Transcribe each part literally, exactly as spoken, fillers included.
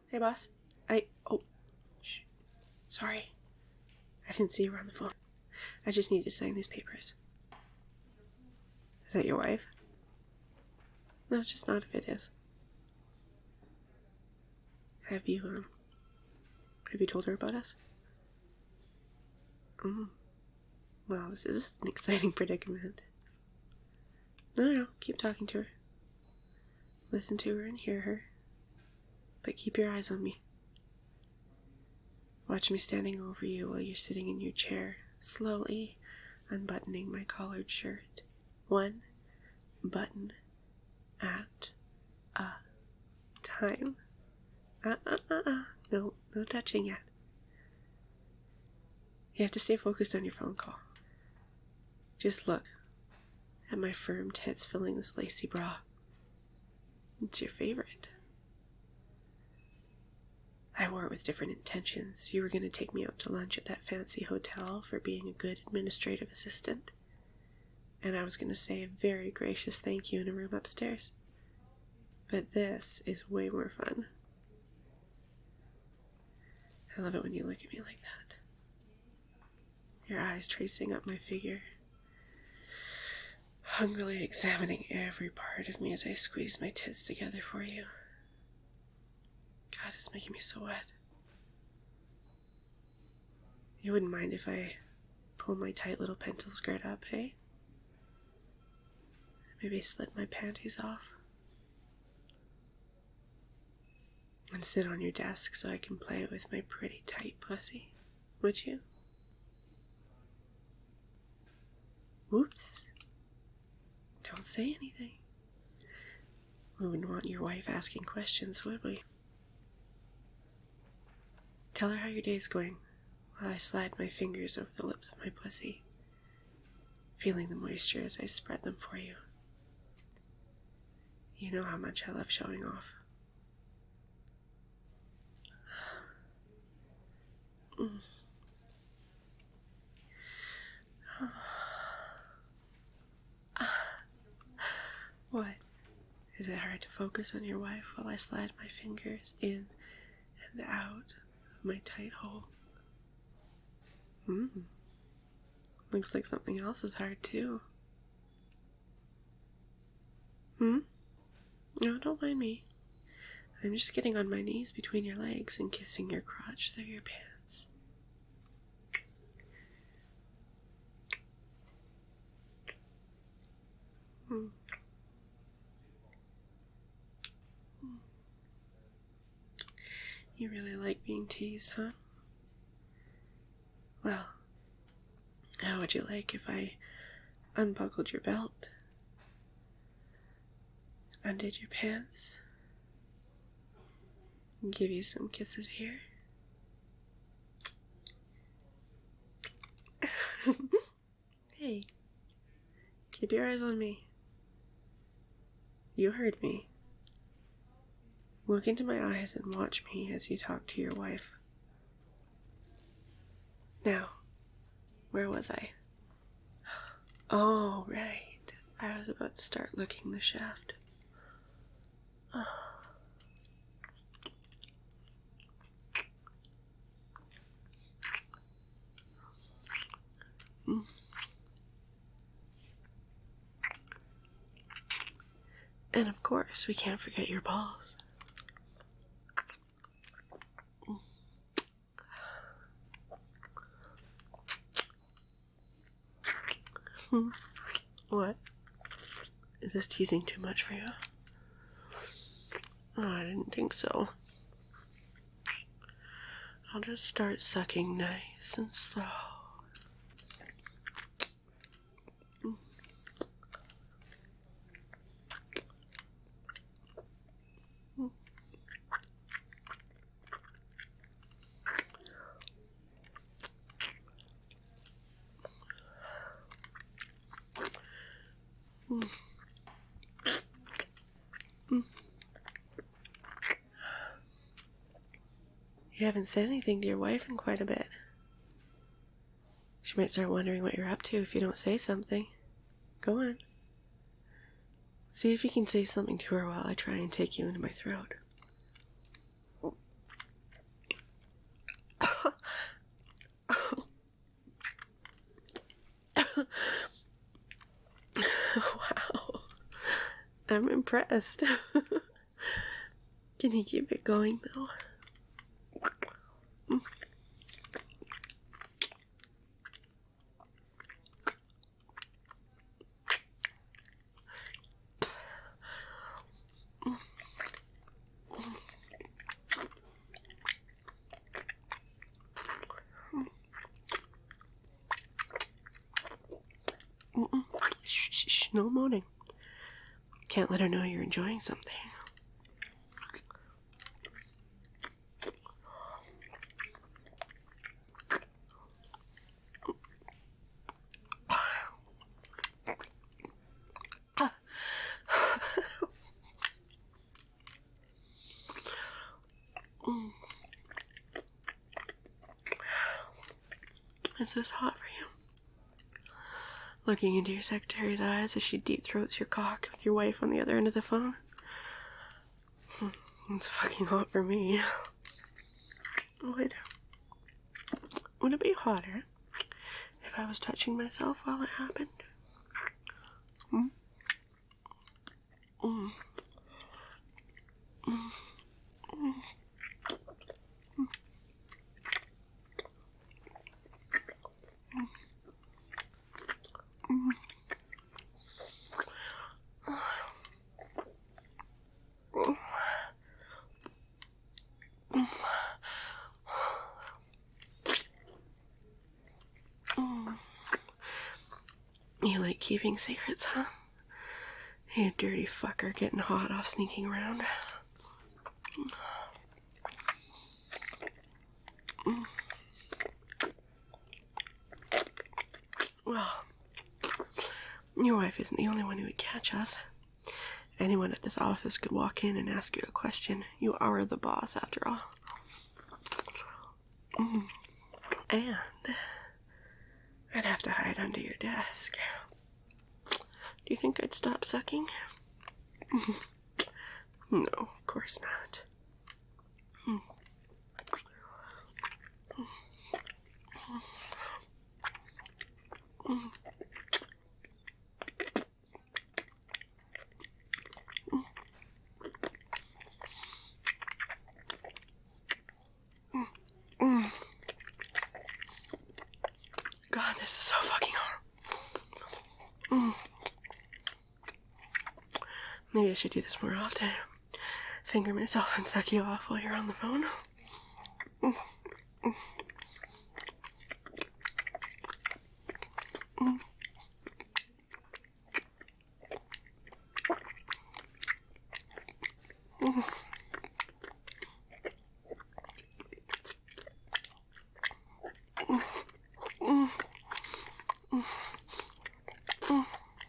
Hey, boss. I... Oh. Shh. Sorry. I didn't see you were on the phone. I just need to sign these papers. Is that your wife? No, just not if it is. Have you, um... Have you told her about us? Mm. Well, this is an exciting predicament. No, no, no. Keep talking to her. Listen to her and hear her. But keep your eyes on me. Watch me standing over you while you're sitting in your chair, slowly unbuttoning my collared shirt. One button at a time. Uh, uh, uh, uh. No, no touching yet. You have to stay focused on your phone call. Just look at my firm tits filling this lacy bra. It's your favorite. I wore it with different intentions. You were going to take me out to lunch at that fancy hotel for being a good administrative assistant. And I was going to say a very gracious thank you in a room upstairs. But this is way more fun. I love it when you look at me like that. Your eyes tracing up my figure, hungrily examining every part of me as I squeeze my tits together for you. God, it's making me so wet. You wouldn't mind if I pull my tight little pencil skirt up, hey? Maybe slip my panties off. And sit on your desk so I can play with my pretty tight pussy. Would you? Whoops. Don't say anything. We wouldn't want your wife asking questions, would we? Tell her how your day's going while I slide my fingers over the lips of my pussy, feeling the moisture as I spread them for you. You know how much I love showing off. Mm. What? Is it hard to focus on your wife while I slide my fingers in and out of my tight hole? Hmm. Looks like something else is hard too. Hmm? No, don't mind me. I'm just getting on my knees between your legs and kissing your crotch through your pants. Hmm. You really like being teased, huh? Well, how would you like if I unbuckled your belt, undid your pants, and give you some kisses here? Hey, keep your eyes on me. You heard me. Look into my eyes and watch me as you talk to your wife. Now, where was I? Oh, right. I was about to start licking the shaft. Oh. Mm. And of course, we can't forget your balls. Hmm. What? Is this teasing too much for you? Oh, I didn't think so. I'll just start sucking nice and slow. Mm. Mm. You haven't said anything to your wife in quite a bit. She might start wondering what you're up to if you don't say something. Go on. See if you can say something to her while I try and take you into my throat. I'm impressed. Can you keep it going though? Shh, shh, shh, no moaning. Can't let her know you're enjoying something. Is this hot for you? Looking into your secretary's eyes as she deep throats your cock with your wife on the other end of the phone? It's fucking hot for me. Would, would it be hotter if I was touching myself while it happened? Hmm? Mm. Mm. Mm. You like keeping secrets, huh? You dirty fucker getting hot off sneaking around. Well, your wife isn't the only one who would catch us. Anyone at this office could walk in and ask you a question. You are the boss, after all. And I'd have to hide under your desk. Do you think I'd stop sucking? No, of course not. God, this is so fucking hard. Mm. Maybe I should do this more often. Finger myself and suck you off while you're on the phone. Mm. Mm. Mm. Mm. Mm. Mm. Mm.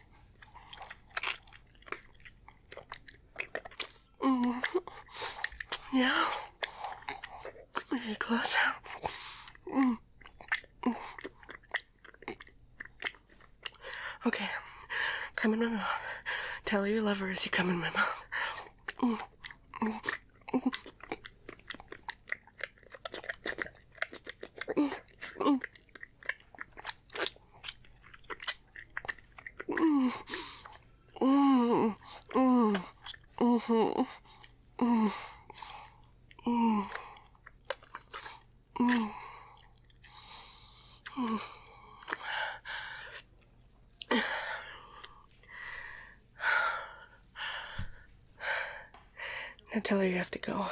Mm. Yeah. Get closer. Mm. Mm. Okay. Come in my mouth. Tell her you love her as you come in my mouth. Mm. Mm. Mm. Mm. Mm. Mm. Mm. Mm. Mm. Mm. Mm. Mm. Mm. Now tell her you have to go.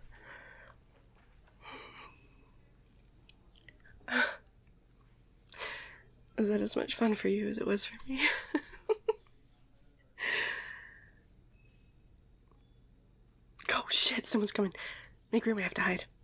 Is that as much fun for you as it was for me? Oh shit, someone's coming. Make room, I have to hide.